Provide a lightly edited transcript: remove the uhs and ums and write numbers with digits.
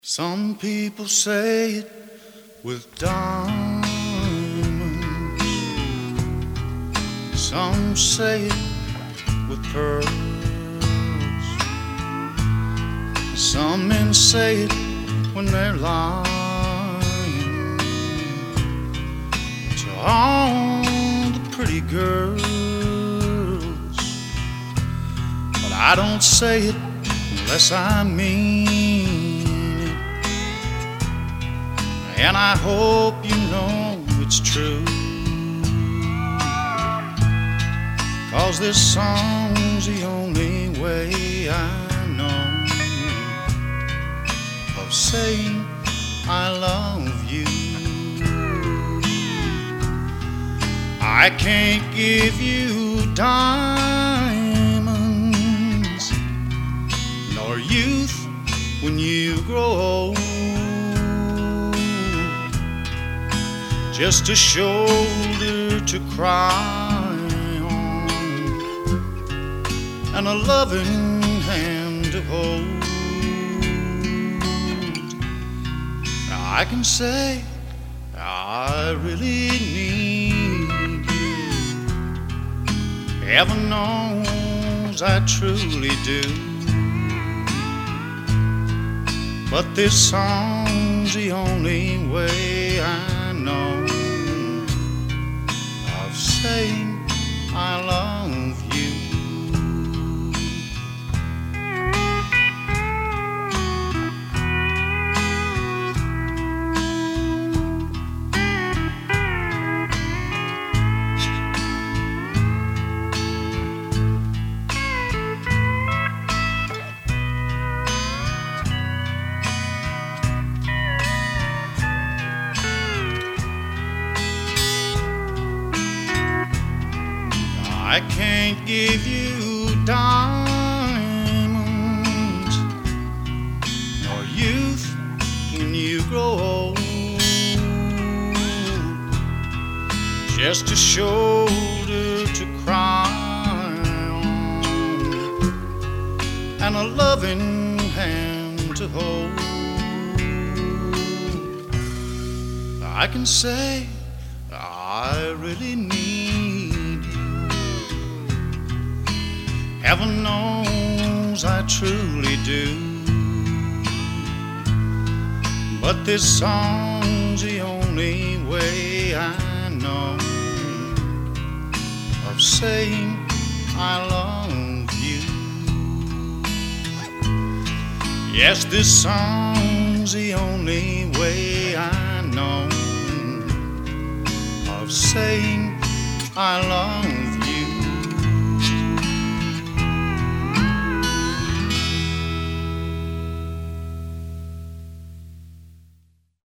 Some people say it with diamonds, some say it with pearls, some men say it when they're lying to all the pretty girls. But I don't say it unless I mean it, and I hope you know it's true, 'cause this song's the only way I know of saying I love you. I can't give you diamonds nor youth when you grow old, just a shoulder to cry on and a loving hand to hold. Now I can say I really need you, heaven knows I truly do, but this song's the only way I know of saying I love you. I can't give you diamonds nor youth when you grow old, just a shoulder to cry on and a loving hand to hold. I can say I really need you, heaven knows I truly do, but this song's the only way I know of saying I love you. Yes, this song's the only way I know of saying I love you.